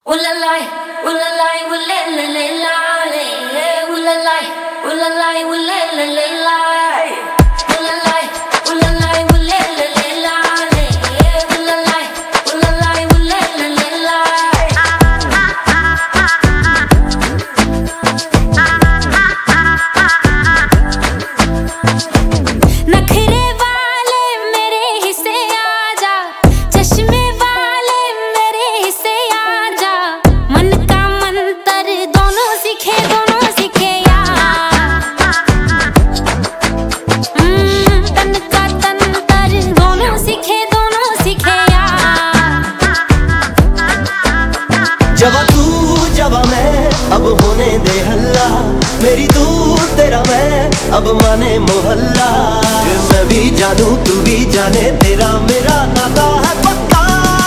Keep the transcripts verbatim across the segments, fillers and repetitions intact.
जवा तू जवा मैं अब होने दे हल्ला, मेरी तू तेरा मैं अब माने मोहल्ला। मैं भी जानू तू भी जाने तेरा मेरा नाता है पक्का।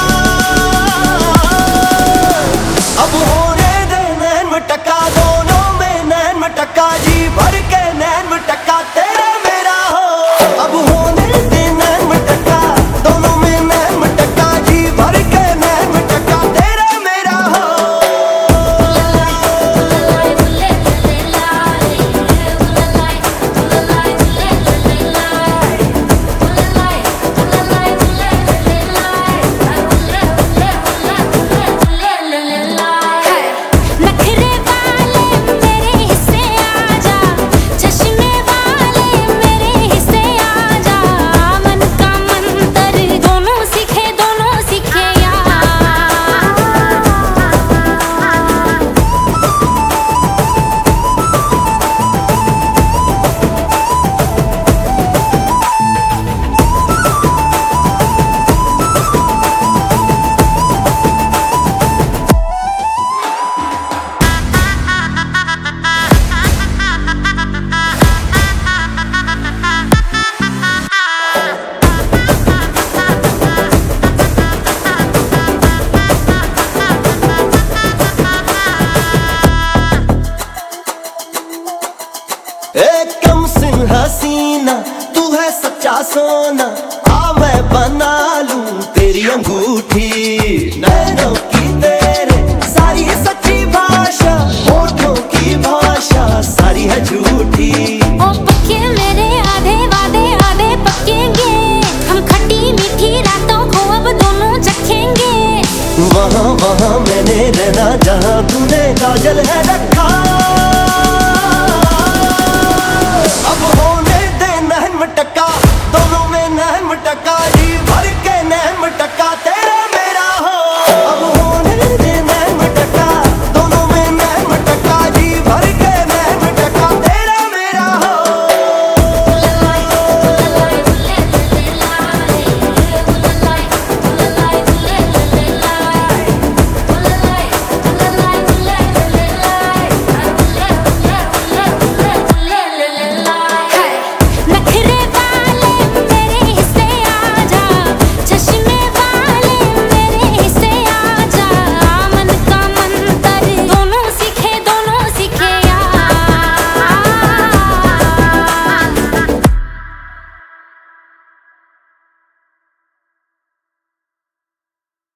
अब होने दे नैन मटक्का, दोनों में नैन मटक्का, जी भर के नैन मटक्का तेरा मेरा हो। अब होने दे नैन मटक्का, दोनों में नैन मटक्का, जी भर के नैन मटक्का तेरा मेरा हो। कम सिन हसीना तू है सच्चा सोना, आ मैं बना लूं तेरी अंगूठी। नैनों की तेरे सारी सच्ची भाषा, होठों की भाषा सारी है झूठी। ओ पक्के मेरे आधे वादे आधे पक्केंगे, हम खट्टी मीठी रातों को अब दोनों चखेंगे। वहाँ वहाँ मैंने रहना जहाँ तूने काजल है।